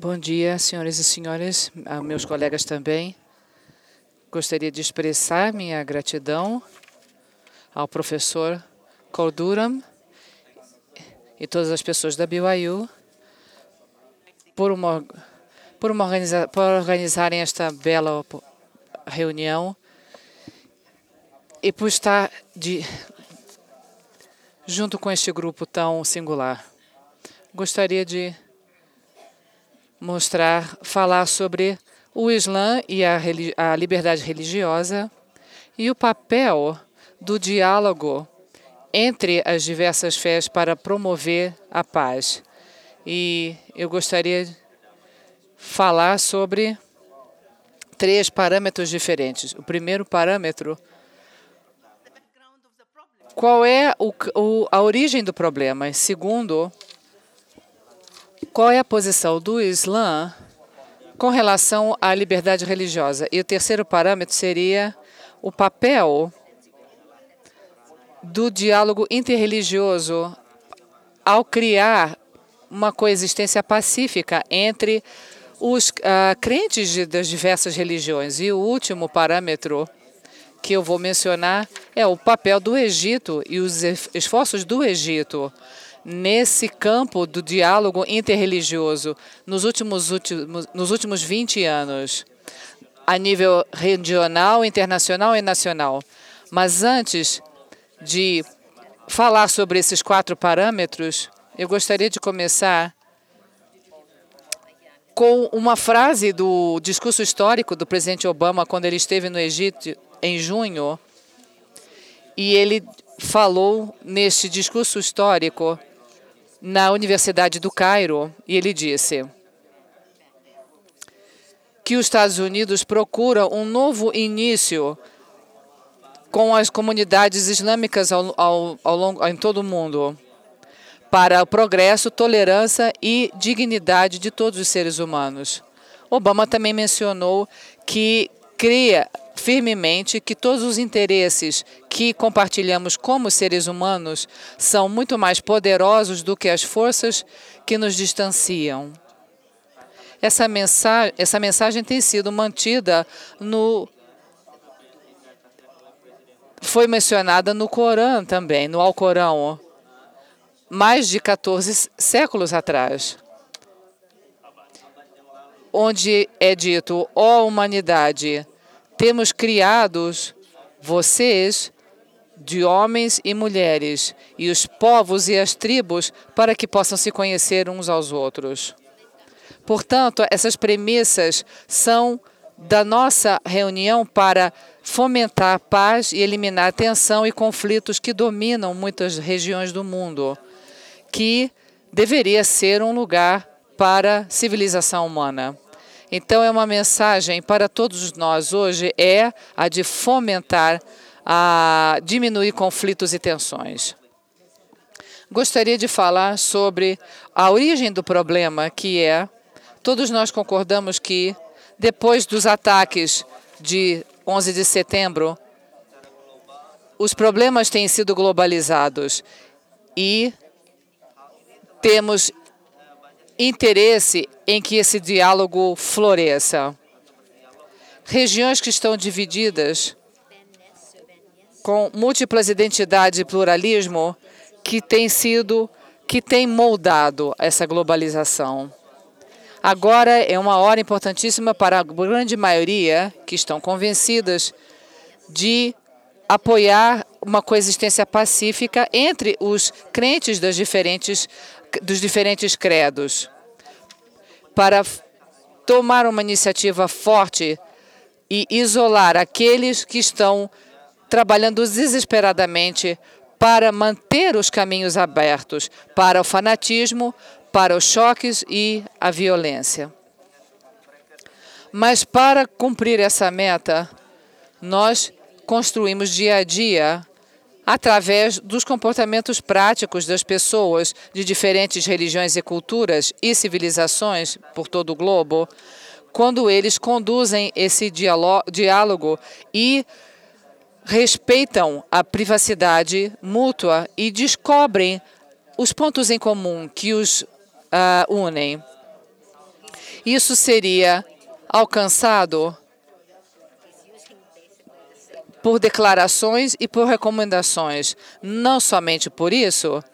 Bom dia, senhoras e senhores, meus colegas também. Gostaria de expressar minha gratidão ao professor Korduram e todas as pessoas da BYU por organizarem esta bela reunião e por estar junto com este grupo tão singular. Gostaria de falar sobre o Islã e a liberdade religiosa e o papel do diálogo entre as diversas fés para promover a paz. E eu gostaria de falar sobre 3 parâmetros diferentes. O primeiro parâmetro, qual é a origem do problema? Segundo, qual é a posição do Islã com relação à liberdade religiosa? E o terceiro parâmetro seria o papel do diálogo interreligioso ao criar uma coexistência pacífica entre os crentes das diversas religiões. E o último parâmetro que eu vou mencionar é o papel do Egito e os esforços do Egito nesse campo do diálogo interreligioso nos últimos 20 anos, a nível regional, internacional e nacional. Mas antes de falar sobre esses 4 parâmetros, eu gostaria de começar com uma frase do discurso histórico do presidente Obama quando ele esteve no Egito em junho, e ele falou neste discurso histórico na Universidade do Cairo, e ele disse que os Estados Unidos procuram um novo início com as comunidades islâmicas em todo o mundo para o progresso, tolerância e dignidade de todos os seres humanos. Obama também mencionou que cria firmemente que todos os interesses que compartilhamos como seres humanos são muito mais poderosos do que as forças que nos distanciam. Essa mensagem tem sido mantida foi mencionada no Corão também, no Alcorão, mais de 14 séculos atrás, onde é dito: ó humanidade, temos criados vocês de homens e mulheres, e os povos e as tribos, para que possam se conhecer uns aos outros. Portanto, essas premissas são da nossa reunião para fomentar paz e eliminar tensão e conflitos que dominam muitas regiões do mundo, que deveria ser um lugar para a civilização humana. Então, é uma mensagem para todos nós hoje, é a de fomentar, a diminuir conflitos e tensões. Gostaria de falar sobre a origem do problema, que é, todos nós concordamos que, depois dos ataques de 11 de setembro, os problemas têm sido globalizados e temos interesse em que esse diálogo floresça. Regiões que estão divididas, com múltiplas identidades e pluralismo, que tem moldado essa globalização. Agora é uma hora importantíssima para a grande maioria que estão convencidas de apoiar uma coexistência pacífica entre os crentes dos diferentes credos, para tomar uma iniciativa forte e isolar aqueles que estão trabalhando desesperadamente para manter os caminhos abertos para o fanatismo, para os choques e a violência. Mas para cumprir essa meta, nós construímos dia a dia através dos comportamentos práticos das pessoas de diferentes religiões e culturas e civilizações por todo o globo, quando eles conduzem esse diálogo e respeitam a privacidade mútua e descobrem os pontos em comum que os unem. Isso seria alcançado por declarações e por recomendações. Não somente por isso,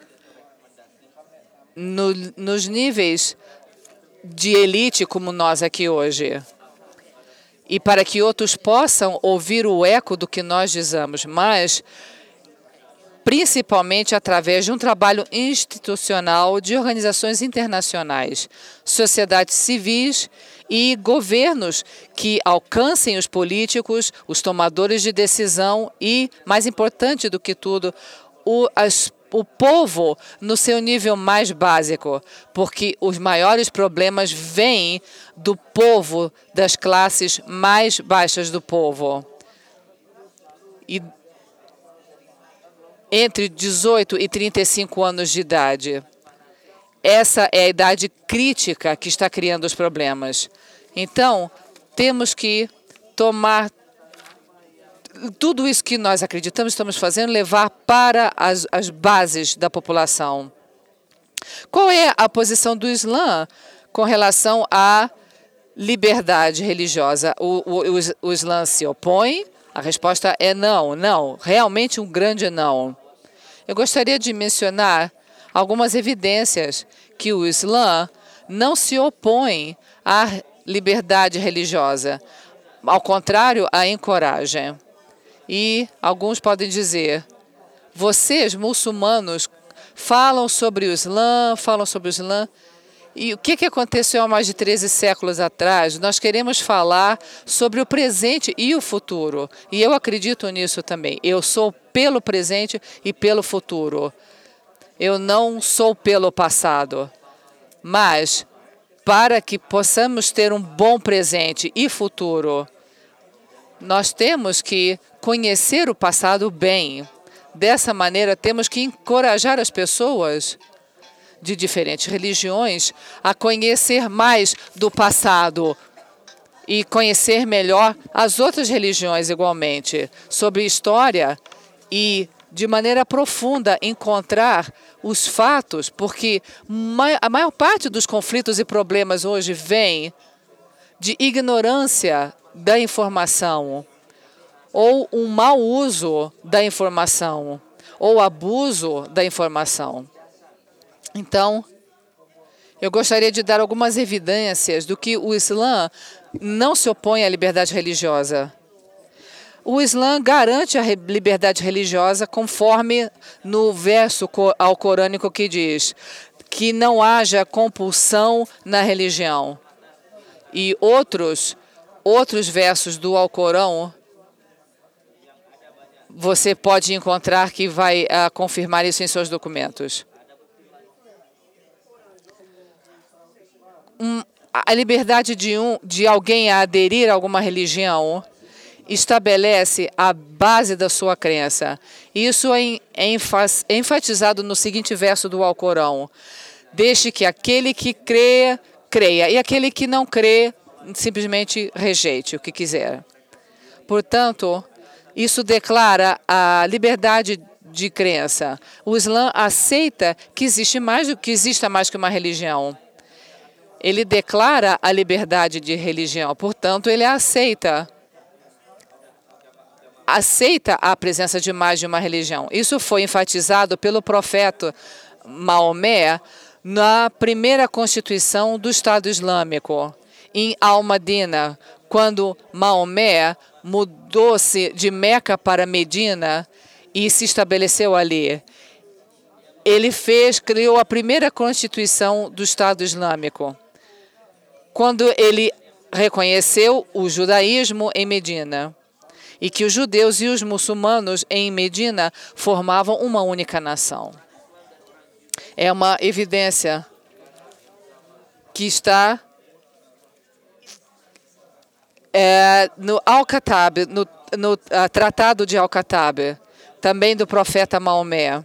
nos níveis de elite como nós aqui hoje. E para que outros possam ouvir o eco do que nós dizemos, mas principalmente através de um trabalho institucional de organizações internacionais, sociedades civis e governos que alcancem os políticos, os tomadores de decisão e, mais importante do que tudo, o povo no seu nível mais básico, porque os maiores problemas vêm do povo, das classes mais baixas do povo. E entre 18 e 35 anos de idade. Essa é a idade crítica que está criando os problemas. Então, temos que tomar tudo isso que nós acreditamos, estamos fazendo, levar para as bases da população. Qual é a posição do Islã com relação à liberdade religiosa? O Islã se opõe? A resposta é não, não, realmente um grande não. Eu gostaria de mencionar algumas evidências que o Islã não se opõe à liberdade religiosa. Ao contrário, a encoraja. E alguns podem dizer, vocês, muçulmanos, falam sobre o Islã, E o que aconteceu há mais de 13 séculos atrás? Nós queremos falar sobre o presente e o futuro. E eu acredito nisso também. Eu sou pelo presente e pelo futuro. Eu não sou pelo passado. Mas, para que possamos ter um bom presente e futuro, nós temos que conhecer o passado bem. Dessa maneira, temos que encorajar as pessoas de diferentes religiões a conhecer mais do passado e conhecer melhor as outras religiões igualmente, sobre história e, de maneira profunda, encontrar os fatos, porque a maior parte dos conflitos e problemas hoje vem de ignorância da informação, ou um mau uso da informação, ou abuso da informação. Então, eu gostaria de dar algumas evidências do que o Islã não se opõe à liberdade religiosa. O Islã garante a liberdade religiosa conforme no verso alcorânico que diz que não haja compulsão na religião. E outros versos do Alcorão você pode encontrar que vai confirmar isso em seus documentos. A liberdade de alguém a aderir a alguma religião estabelece a base da sua crença. Isso é enfatizado no seguinte verso do Alcorão: deixe que aquele que crê, creia, e aquele que não crê, simplesmente rejeite o que quiser. Portanto, isso declara a liberdade de crença. O Islã aceita que exista mais que uma religião. Ele declara a liberdade de religião, portanto, ele aceita a presença de mais de uma religião. Isso foi enfatizado pelo profeta Maomé na primeira constituição do Estado Islâmico, em Al-Madina, quando Maomé mudou-se de Meca para Medina e se estabeleceu ali. Ele criou a primeira constituição do Estado Islâmico, quando ele reconheceu o judaísmo em Medina e que os judeus e os muçulmanos em Medina formavam uma única nação. É uma evidência que está no Al-Khattab, no Tratado de Al-Khattab, também do profeta Maomé.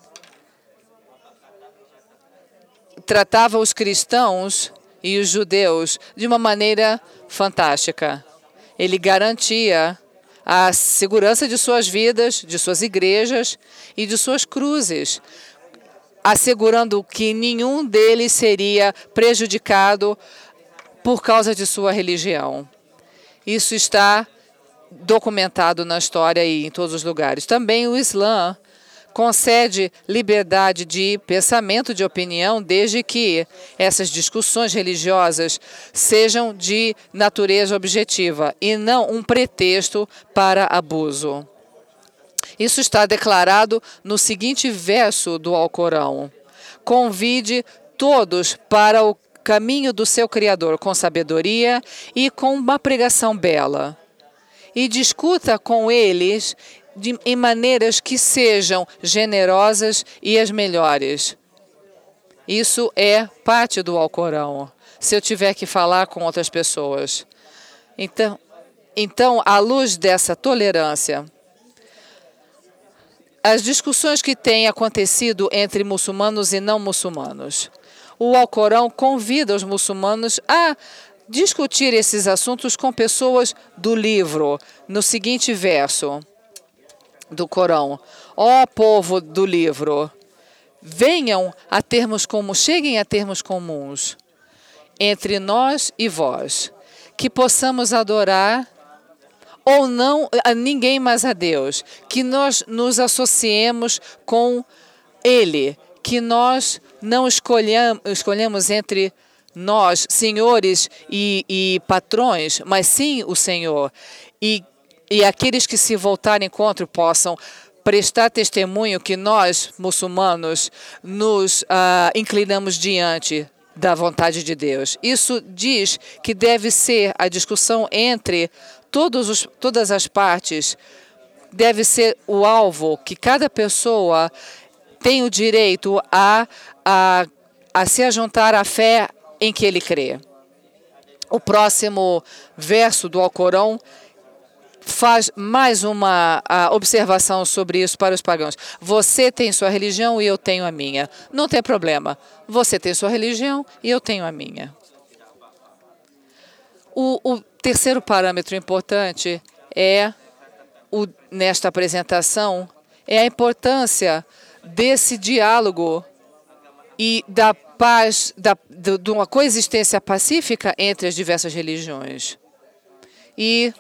Tratava os cristãos e os judeus de uma maneira fantástica. Ele garantia a segurança de suas vidas, de suas igrejas e de suas cruzes, assegurando que nenhum deles seria prejudicado por causa de sua religião. Isso está documentado na história e em todos os lugares. Também o Islã concede liberdade de pensamento, de opinião, desde que essas discussões religiosas sejam de natureza objetiva e não um pretexto para abuso. Isso está declarado no seguinte verso do Alcorão: convide todos para o caminho do seu Criador com sabedoria e com uma pregação bela, e discuta com eles em maneiras que sejam generosas e as melhores. Isso é parte do Alcorão, se eu tiver que falar com outras pessoas. Então, à luz dessa tolerância, as discussões que têm acontecido entre muçulmanos e não muçulmanos, o Alcorão convida os muçulmanos a discutir esses assuntos com pessoas do livro, no seguinte verso do Corão: ó povo do livro, cheguem a termos comuns entre nós e vós, que possamos adorar ou não a ninguém mas a Deus, que nós nos associemos com Ele, que nós não escolhemos entre nós, senhores e patrões, mas sim o Senhor, e aqueles que se voltarem contra possam prestar testemunho que nós, muçulmanos, nos inclinamos diante da vontade de Deus. Isso diz que deve ser a discussão entre todas as partes, deve ser o alvo, que cada pessoa tem o direito a se ajuntar à fé em que ele crê. O próximo verso do Alcorão faz mais uma observação sobre isso para os pagãos. Você tem sua religião e eu tenho a minha. Não tem problema. Você tem sua religião e eu tenho a minha. O terceiro parâmetro importante nesta apresentação é a importância desse diálogo e da paz, de uma coexistência pacífica entre as diversas religiões. E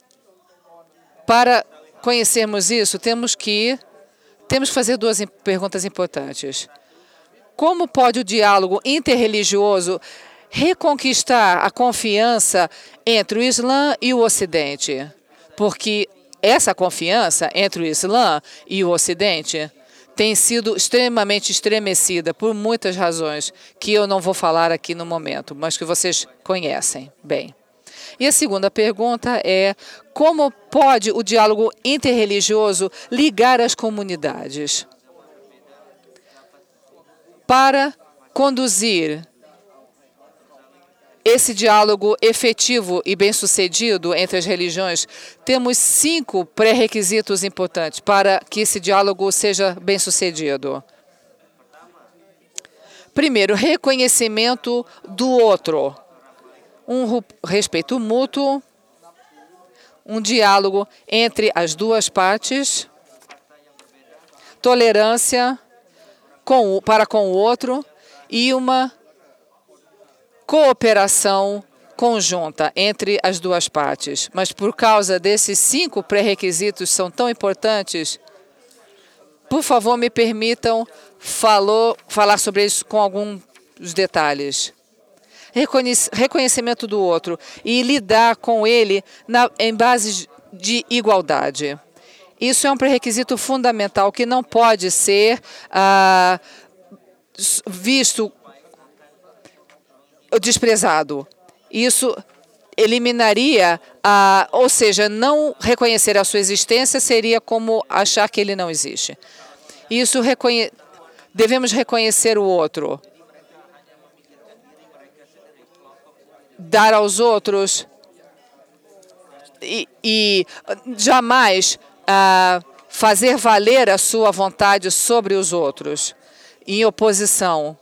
para conhecermos isso, temos que fazer duas perguntas importantes. Como pode o diálogo interreligioso reconquistar a confiança entre o Islã e o Ocidente? Porque essa confiança entre o Islã e o Ocidente tem sido extremamente estremecida por muitas razões que eu não vou falar aqui no momento, mas que vocês conhecem bem. E a segunda pergunta é: como pode o diálogo interreligioso ligar as comunidades? Para conduzir esse diálogo efetivo e bem-sucedido entre as religiões, temos 5 pré-requisitos importantes para que esse diálogo seja bem-sucedido. Primeiro, reconhecimento do outro. Um respeito mútuo, um diálogo entre as duas partes, tolerância para com o outro e uma cooperação conjunta entre as duas partes. Mas por causa desses 5 pré-requisitos são tão importantes, por favor, me permitam falar sobre isso com alguns detalhes. Reconhecimento do outro e lidar com ele em base de igualdade. Isso é um pré-requisito fundamental que não pode ser visto desprezado. Isso eliminaria, ou seja, não reconhecer a sua existência seria como achar que ele não existe. Isso devemos reconhecer o outro. Dar aos outros e jamais fazer valer a sua vontade sobre os outros, em oposição.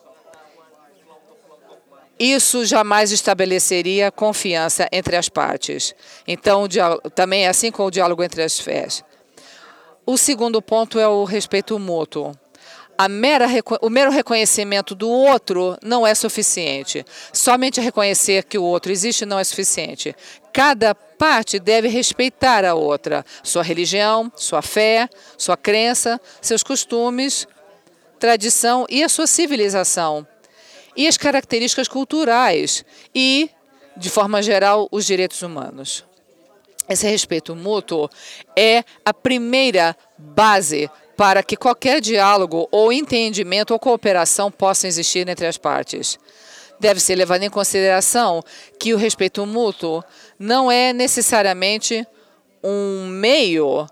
Isso jamais estabeleceria confiança entre as partes. Então, também é assim com o diálogo entre as fés. O segundo ponto é o respeito mútuo. O mero reconhecimento do outro não é suficiente. Somente reconhecer que o outro existe não é suficiente. Cada parte deve respeitar a outra, sua religião, sua fé, sua crença, seus costumes, tradição e a sua civilização, e as características culturais e, de forma geral, os direitos humanos. Esse respeito mútuo é a primeira base para que qualquer diálogo ou entendimento ou cooperação possa existir entre as partes. Deve ser levado em consideração que o respeito mútuo não é necessariamente um meio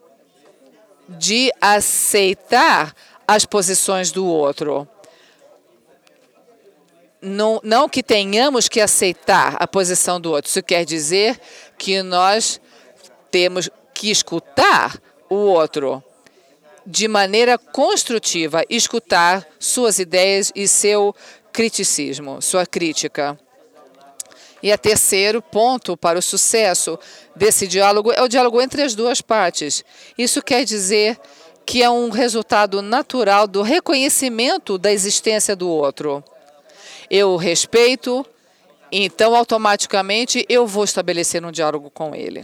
de aceitar as posições do outro. Não que tenhamos que aceitar a posição do outro. Isso quer dizer que nós temos que escutar o outro de maneira construtiva, escutar suas ideias e seu criticismo, sua crítica. E o terceiro ponto para o sucesso desse diálogo é o diálogo entre as duas partes. Isso quer dizer que é um resultado natural do reconhecimento da existência do outro. Eu o respeito, então automaticamente eu vou estabelecer um diálogo com ele.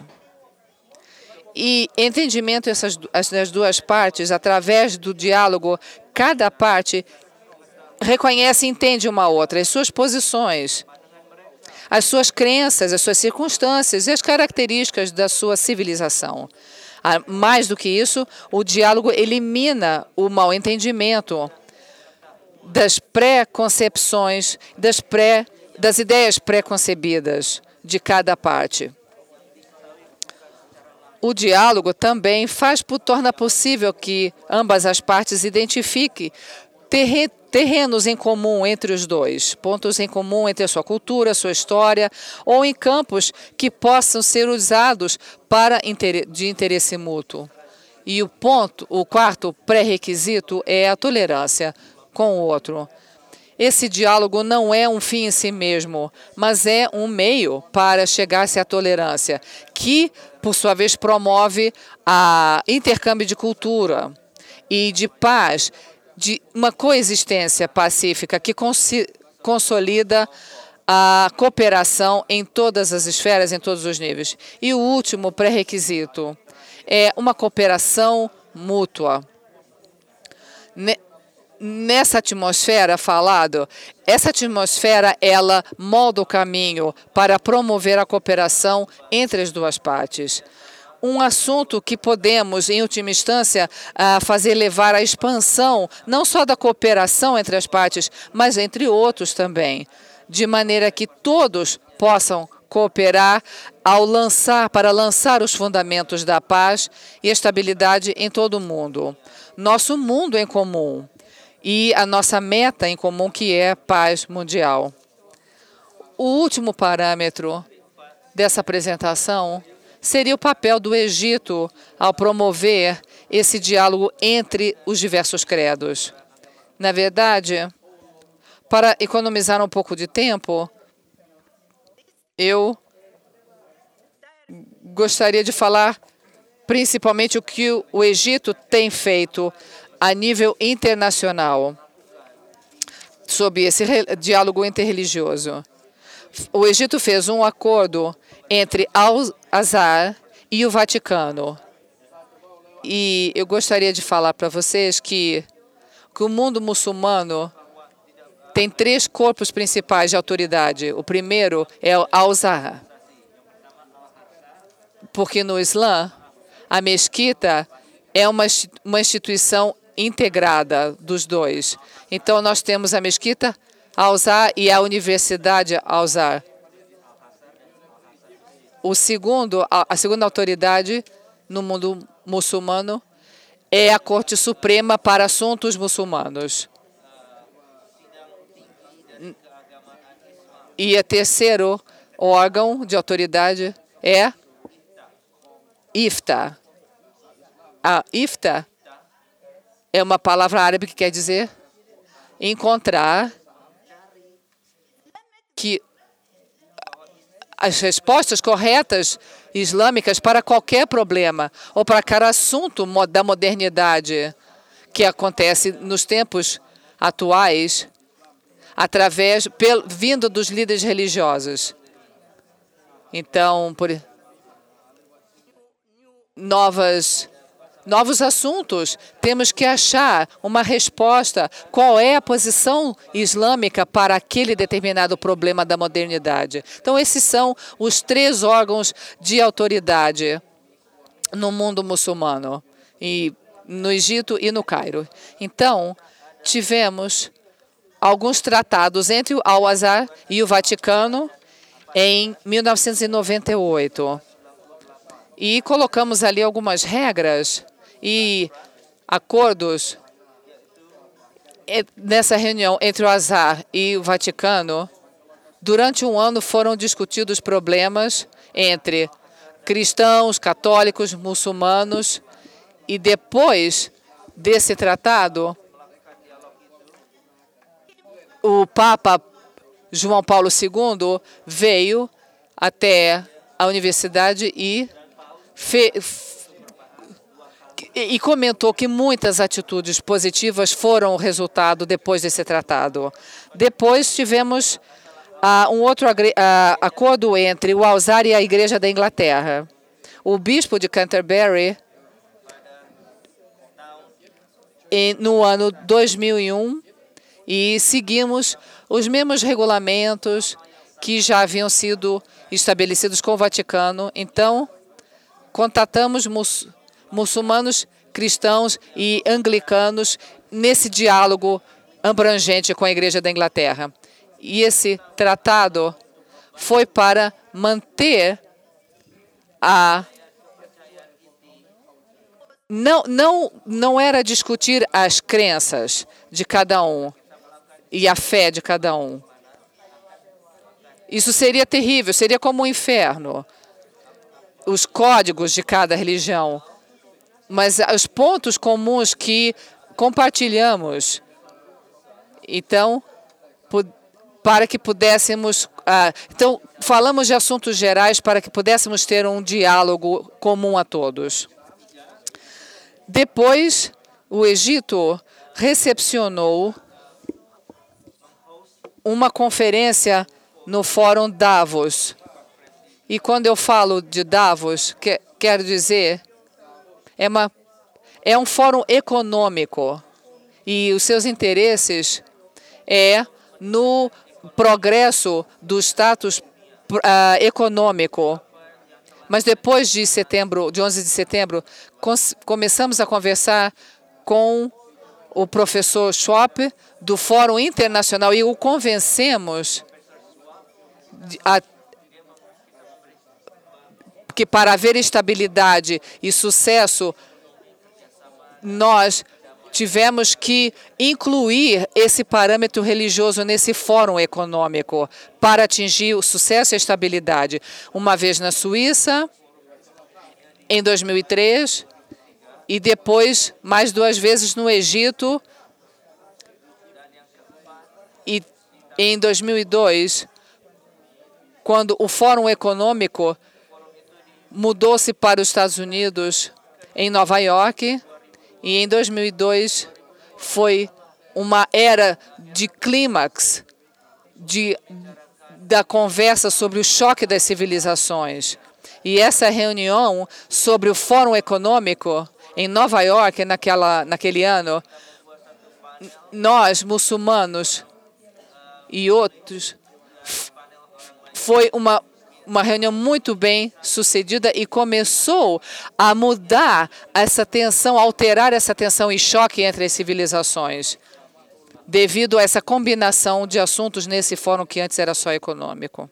E entendimento das duas partes, através do diálogo, cada parte reconhece e entende uma outra, as suas posições, as suas crenças, as suas circunstâncias e as características da sua civilização. Mais do que isso, o diálogo elimina o mal-entendimento das pré-concepções, das ideias pré-concebidas de cada parte. O diálogo também torna possível que ambas as partes identifiquem terrenos em comum entre os dois, pontos em comum entre a sua cultura, a sua história, ou em campos que possam ser usados de interesse mútuo. E o quarto pré-requisito é a tolerância com o outro. Esse diálogo não é um fim em si mesmo, mas é um meio para chegar-se à tolerância, que, por sua vez, promove a intercâmbio de cultura e de paz, de uma coexistência pacífica que consolida a cooperação em todas as esferas, em todos os níveis. E o último pré-requisito é uma cooperação mútua. Nessa atmosfera essa atmosfera, ela molda o caminho para promover a cooperação entre as duas partes. Um assunto que podemos, em última instância, fazer levar à expansão, não só da cooperação entre as partes, mas entre outros também, de maneira que todos possam cooperar para lançar os fundamentos da paz e estabilidade em todo o mundo. Nosso mundo em comum. E a nossa meta em comum, que é a paz mundial. O último parâmetro dessa apresentação seria o papel do Egito ao promover esse diálogo entre os diversos credos. Na verdade, para economizar um pouco de tempo, eu gostaria de falar principalmente o que o Egito tem feito a nível internacional sobre esse diálogo interreligioso. O Egito fez um acordo entre Al-Azhar e o Vaticano. E eu gostaria de falar para vocês que o mundo muçulmano tem 3 corpos principais de autoridade. O primeiro é o Al-Azhar, porque no Islã, a mesquita é uma instituição integrada dos dois. Então, nós temos a mesquita Al-Azhar e a Universidade Al-Azhar. A segunda autoridade no mundo muçulmano é a Corte Suprema para Assuntos Muçulmanos. E o terceiro órgão de autoridade é IFTA. A IFTA é uma palavra árabe que quer dizer encontrar que as respostas corretas islâmicas para qualquer problema ou para qualquer assunto da modernidade que acontece nos tempos atuais, vindo dos líderes religiosos. Então, novos assuntos, temos que achar uma resposta. Qual é a posição islâmica para aquele determinado problema da modernidade? Então, esses são os 3 órgãos de autoridade no mundo muçulmano, e no Egito e no Cairo. Então, tivemos alguns tratados entre o Al-Azhar e o Vaticano em 1998. E colocamos ali algumas regras e acordos. Nessa reunião entre o Azhar e o Vaticano, durante um ano foram discutidos problemas entre cristãos, católicos, muçulmanos, e depois desse tratado, o Papa João Paulo II veio até a universidade e comentou que muitas atitudes positivas foram o resultado depois desse tratado. Depois tivemos um outro acordo entre o Al-Azhar e a Igreja da Inglaterra. O bispo de Canterbury, no ano 2001, e seguimos os mesmos regulamentos que já haviam sido estabelecidos com o Vaticano. Então, contatamos muçulmanos, cristãos e anglicanos nesse diálogo abrangente com a Igreja da Inglaterra. E esse tratado foi para manter não era discutir as crenças de cada um e a fé de cada um. Isso seria terrível, seria como um inferno. Os códigos de cada religião, mas os pontos comuns que compartilhamos. Então, para que pudéssemos... então, falamos de assuntos gerais para que pudéssemos ter um diálogo comum a todos. Depois, o Egito recepcionou uma conferência no Fórum Davos. E quando eu falo de Davos, quero dizer, é um fórum econômico. E os seus interesses no progresso do status econômico. Mas depois de 11 de setembro, começamos a conversar com o professor Schwab do Fórum Internacional e o convencemos que para haver estabilidade e sucesso, nós tivemos que incluir esse parâmetro religioso nesse fórum econômico para atingir o sucesso e a estabilidade. Uma vez na Suíça, em 2003, e depois mais 2 vezes no Egito, e em 2002, quando o Fórum Econômico mudou-se para os Estados Unidos, em Nova York, e em 2002 foi uma era de clímax da conversa sobre o choque das civilizações. E essa reunião sobre o Fórum Econômico em Nova York, naquele ano, nós, muçulmanos e outros, foi uma reunião muito bem sucedida e começou a mudar essa tensão, alterar essa tensão e choque entre as civilizações, devido a essa combinação de assuntos nesse fórum que antes era só econômico.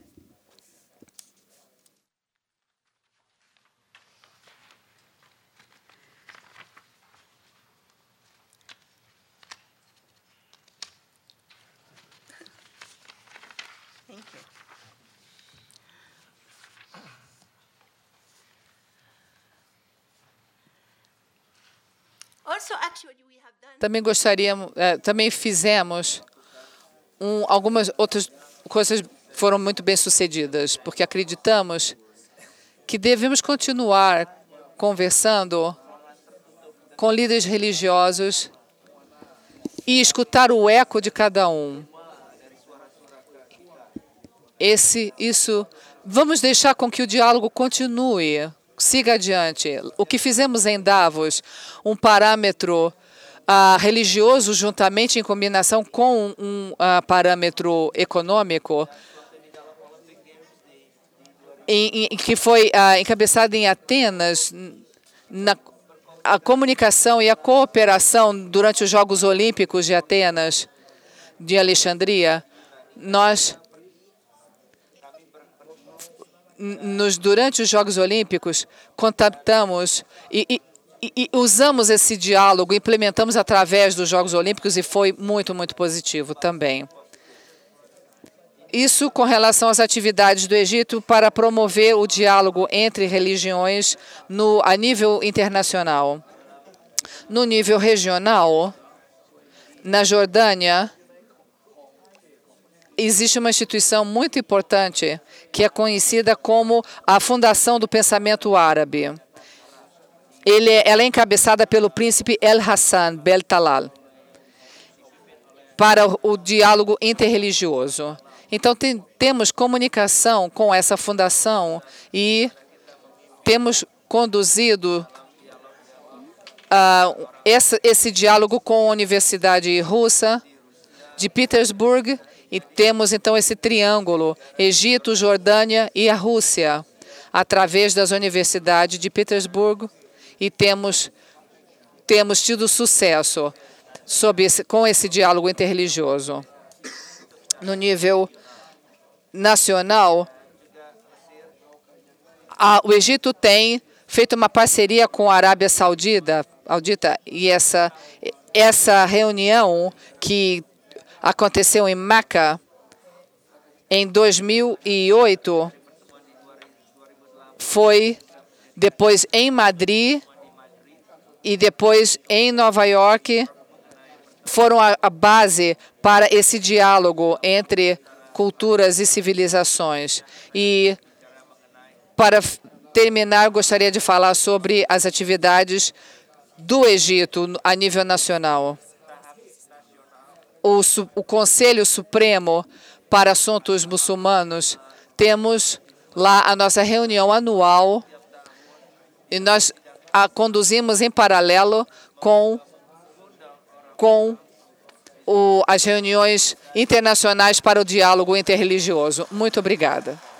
Também fizemos algumas outras coisas foram muito bem sucedidas, porque acreditamos que devemos continuar conversando com líderes religiosos e escutar o eco de cada um. Vamos deixar com que o diálogo continue, siga adiante. O que fizemos em Davos, um parâmetro religioso juntamente em combinação com um parâmetro econômico, que foi encabeçado em Atenas, a comunicação e a cooperação durante os Jogos Olímpicos de Atenas, de Alexandria. Durante os Jogos Olímpicos, contatamos e usamos esse diálogo, implementamos através dos Jogos Olímpicos e foi muito, muito positivo também. Isso com relação às atividades do Egito para promover o diálogo entre religiões a nível internacional. No nível regional, na Jordânia, existe uma instituição muito importante que é conhecida como a Fundação do Pensamento Árabe. Ela é encabeçada pelo príncipe El Hassan Bel Talal para o diálogo interreligioso. Então, temos comunicação com essa fundação e temos conduzido esse diálogo com a Universidade Russa de Petersburg e temos, então, esse triângulo, Egito, Jordânia e a Rússia, através das universidades de Petersburgo e temos tido sucesso com esse diálogo interreligioso. No nível nacional, o Egito tem feito uma parceria com a Arábia Saudita e essa reunião que aconteceu em Meca em 2008 foi depois em Madrid e depois em Nova York, foram a base para esse diálogo entre culturas e civilizações. E, para terminar, gostaria de falar sobre as atividades do Egito a nível nacional. O Conselho Supremo para Assuntos Muçulmanos, temos lá a nossa reunião anual e nós a conduzimos em paralelo com as reuniões internacionais para o diálogo interreligioso. Muito obrigada.